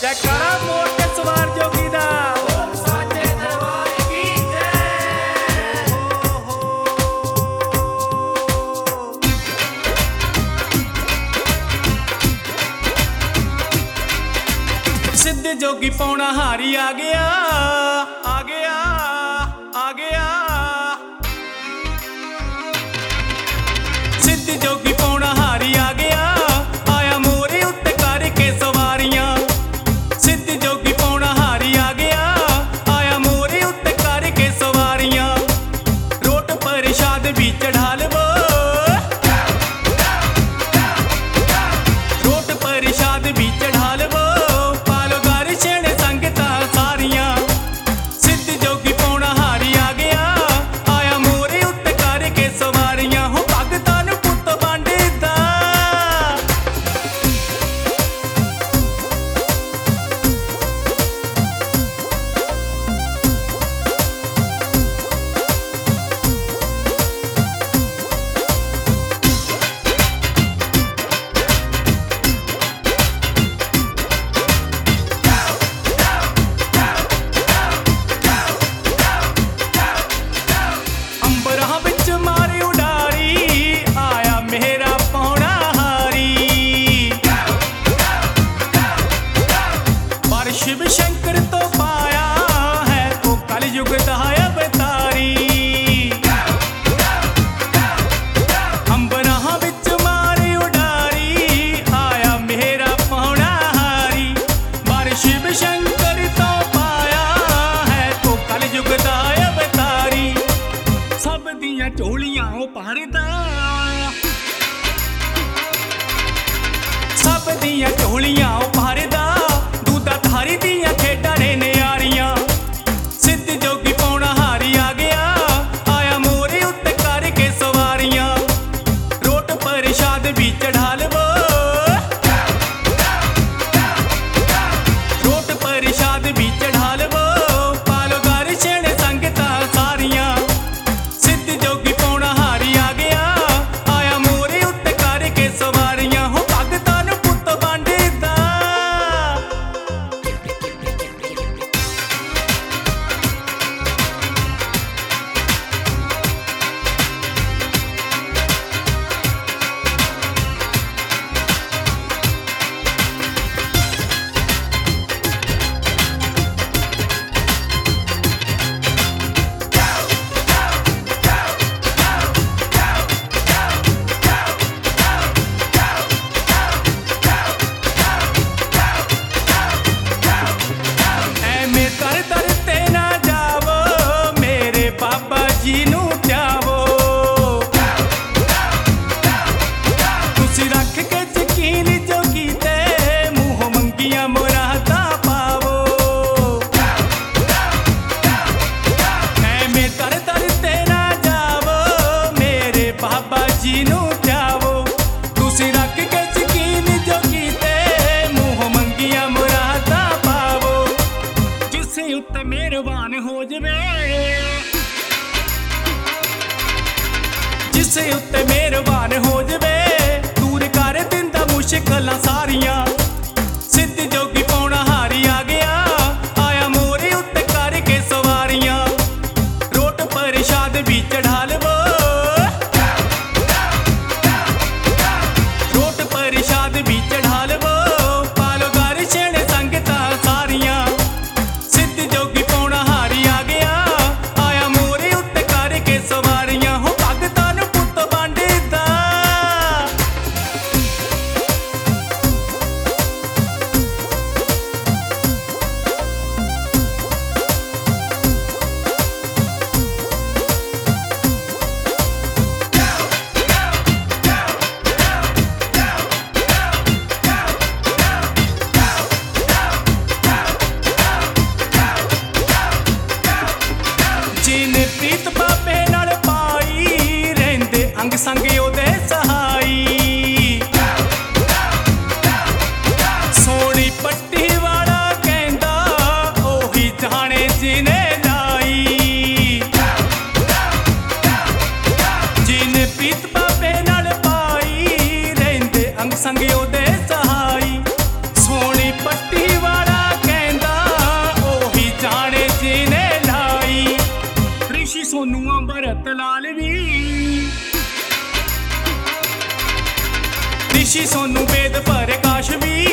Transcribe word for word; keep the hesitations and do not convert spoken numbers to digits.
जयकारा मोर के सवार जोगी दा। ओम साचे दरबार की जय। सिद्ध जोगी पौना हारी आ गया, आ गया, आ गया। सिद्ध जोगी पौना हारी आ गया, आया मोरे उत्ते करके सवारियां। सिद्ध जोगी पौना हारी आ गया, आया मोरे उत्ते करके सवारियां। रोट प्रसाद भी चढ़ा लवो, रोट प्रसाद भी चढ़ा लवो। शिव शंकर तो पाया है तो कल युग दा अवतारी। अंबरां विच मारी उडारी, आया मेरा पौना हारी। पर शिव शंकर तो पाया है तो कल युग दा अवतारी। सब दियां झोलियां ओ भरदा, सब दियां झोलियां ओ भरदा। धारी दियां खेडां ने न्यारियां। सिद्ध जोगी पौना हारी आ गया, आया मोरे उत्ते करके सवारियां। रोट प्रसाद भी चढ़ा लवो, रोट प्रसाद भी चढ़ा लवो। पालो गारी छेड़े संगतां सारियां। सिद्ध जोगी पौना हारी आ गया, आया मोरे उत्ते करके सवारियां। हो भगतां नूं पुत्त वंडदा, मेहरबान हो जवे, जिसे उत्ते मेहरबान हो जवे। दूर कर दिंदा मुश्किलां सारियां। सिद्ध जोगी पौना हारी आ गया, आया मोरे उत्ते करके सवारियां। रोट प्रसाद भी चढ़ा लवो, रोट प्रसाद भी चढ़ा लवो। पालो गारी छेड़े संगतां सारियां। सिद्ध जोगी पौना हारी आ गया, आया मोरे उत्ते करके सवारियां। हो भगतां नूं पुत्त वंडदा, ਰਿਸ਼ੀ ਸੋਨੂੰ ਵੇਦ ਪ੍ਰਕਾਸ਼ ਵੀ